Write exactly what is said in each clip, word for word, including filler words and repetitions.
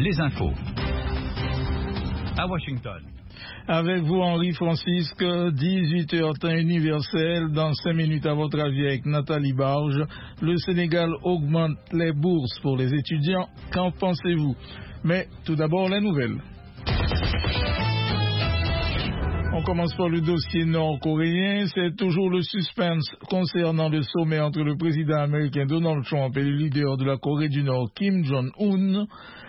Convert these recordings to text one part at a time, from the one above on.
les infos. À Washington. Avec vous, Henri Francisque, dix-huit heures temps universel. Dans cinq minutes, à votre avis, avec Nathalie Barge. Le Sénégal augmente les bourses pour les étudiants. Qu'en pensez-vous? Mais tout d'abord, les nouvelles. On commence par le dossier nord-coréen. C'est toujours le suspense concernant le sommet entre le président américain Donald Trump et le leader de la Corée du Nord, Kim Jong-un.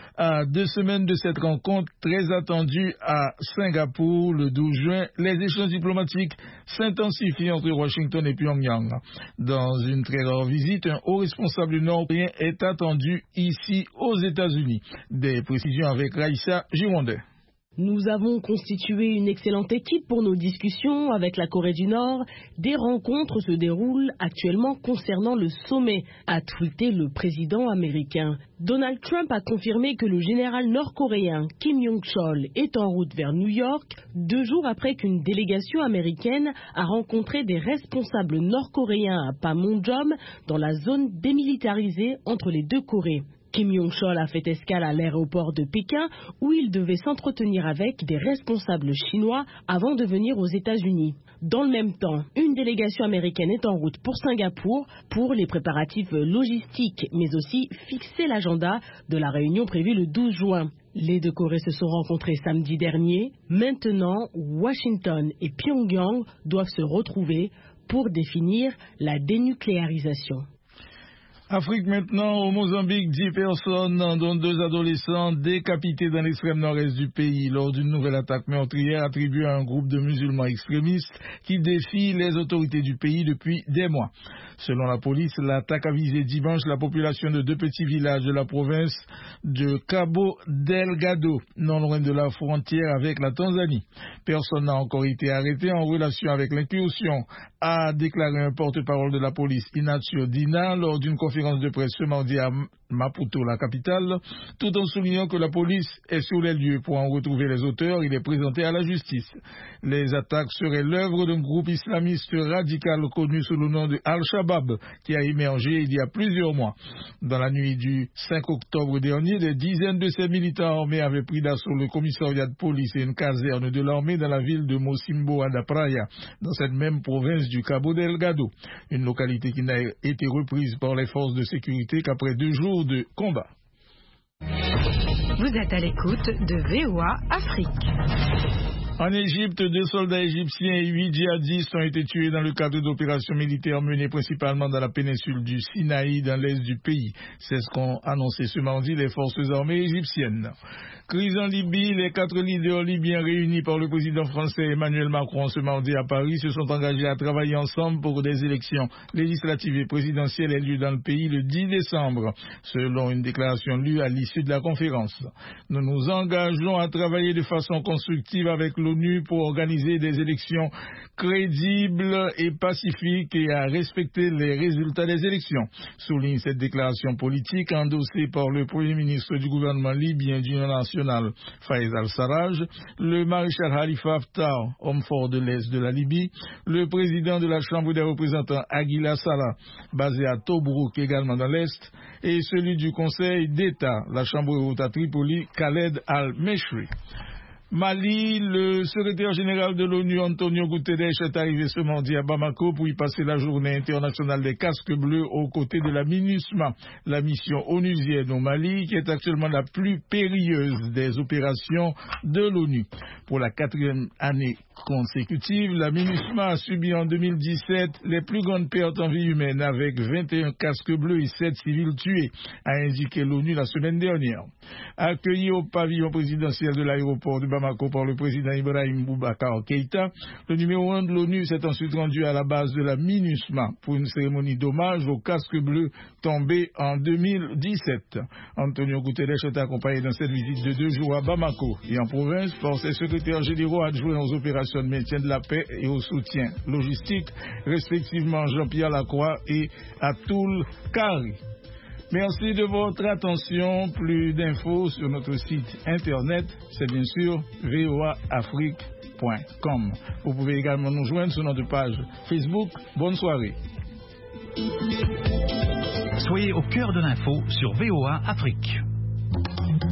À deux semaines de cette rencontre très attendue à Singapour le douze juin, les échanges diplomatiques s'intensifient entre Washington et Pyongyang. Dans une très rare visite, un haut responsable nord-coréen est attendu ici aux États-Unis. Des précisions avec Raïssa Girondin. Nous avons constitué une excellente équipe pour nos discussions avec la Corée du Nord. Des rencontres se déroulent actuellement concernant le sommet, a tweeté le président américain. Donald Trump a confirmé que le général nord-coréen Kim Yong-chol est en route vers New York, deux jours après qu'une délégation américaine a rencontré des responsables nord-coréens à Panmunjom, dans la zone démilitarisée entre les deux Corées. Kim Yong-chol a fait escale à l'aéroport de Pékin où il devait s'entretenir avec des responsables chinois avant de venir aux États-Unis. Dans le même temps, une délégation américaine est en route pour Singapour pour les préparatifs logistiques, mais aussi fixer l'agenda de la réunion prévue le douze juin. Les deux Corées se sont rencontrées samedi dernier. Maintenant, Washington et Pyongyang doivent se retrouver pour définir la dénucléarisation. Afrique maintenant, au Mozambique, dix personnes, dont deux adolescents, décapités dans l'extrême nord-est du pays lors d'une nouvelle attaque meurtrière attribuée à un groupe de musulmans extrémistes qui défient les autorités du pays depuis des mois. Selon la police, l'attaque a visé dimanche la population de deux petits villages de la province de Cabo Delgado, non loin de la frontière avec la Tanzanie. Personne n'a encore été arrêté en relation avec l'incursion, a déclaré un porte-parole de la police, Inacio Dina, lors d'une conférence de presse ce mardi à Maputo, la capitale, tout en soulignant que la police est sur les lieux pour en retrouver les auteurs. Il est présenté à la justice. Les attaques seraient l'œuvre d'un groupe islamiste radical connu sous le nom de Al-Shabaab, qui a émergé il y a plusieurs mois. Dans la nuit du cinq octobre dernier, des dizaines de ces militants armés avaient pris d'assaut le commissariat de police et une caserne de l'armée dans la ville de Mocimboa da Praia, dans cette même province du Cabo Delgado, une localité qui n'a été reprise par les forces de sécurité qu'après deux jours de combat. Vous êtes à l'écoute de V O A Afrique. En Égypte, deux soldats égyptiens et huit djihadistes ont été tués dans le cadre d'opérations militaires menées principalement dans la péninsule du Sinaï, dans l'est du pays. C'est ce qu'ont annoncé ce mardi les forces armées égyptiennes. Crise en Libye, les quatre leaders libyens réunis par le président français Emmanuel Macron ce mardi à Paris se sont engagés à travailler ensemble pour des élections législatives et présidentielles aient lieu dans le pays le dix décembre, selon une déclaration lue à l'issue de la conférence. Nous nous engageons à travailler de façon constructive avec l'ONU pour organiser des élections crédibles et pacifiques et à respecter les résultats des élections, souligne cette déclaration politique endossée par le premier ministre du gouvernement libyen d'Union nationale, Fayez al-Sarraj, le maréchal Khalifa Haftar, homme fort de l'Est de la Libye, le président de la Chambre des représentants Aguila Saleh, basé à Tobrouk également dans l'Est, et celui du Conseil d'État, la Chambre haute à Tripoli, Khaled al-Meshri. Mali, le secrétaire général de l'ONU, Antonio Guterres, est arrivé ce mardi à Bamako pour y passer la journée internationale des casques bleus aux côtés de la MINUSMA, la mission onusienne au Mali, qui est actuellement la plus périlleuse des opérations de l'ONU. Pour la quatrième année consécutive, la MINUSMA a subi en deux mille dix-sept les plus grandes pertes en vie humaine, avec vingt et un casques bleus et sept civils tués, a indiqué l'ONU la semaine dernière. Accueilli au pavillon présidentiel de l'aéroport de Bamako par le président Ibrahim Boubacar Keïta, le numéro un de l'ONU s'est ensuite rendu à la base de la MINUSMA pour une cérémonie d'hommage aux casques bleus tombés en deux mille dix-sept. Antonio Guterres est accompagné dans cette visite de deux jours à Bamako et en province par ses secrétaires généraux adjoints aux opérations de maintien de la paix et au soutien logistique, respectivement Jean-Pierre Lacroix et Atoul Kari. Merci de votre attention. Plus d'infos sur notre site internet, c'est bien sûr v o a afrique point com. Vous pouvez également nous joindre sur notre page Facebook. Bonne soirée. Soyez au cœur de l'info sur V O A Afrique.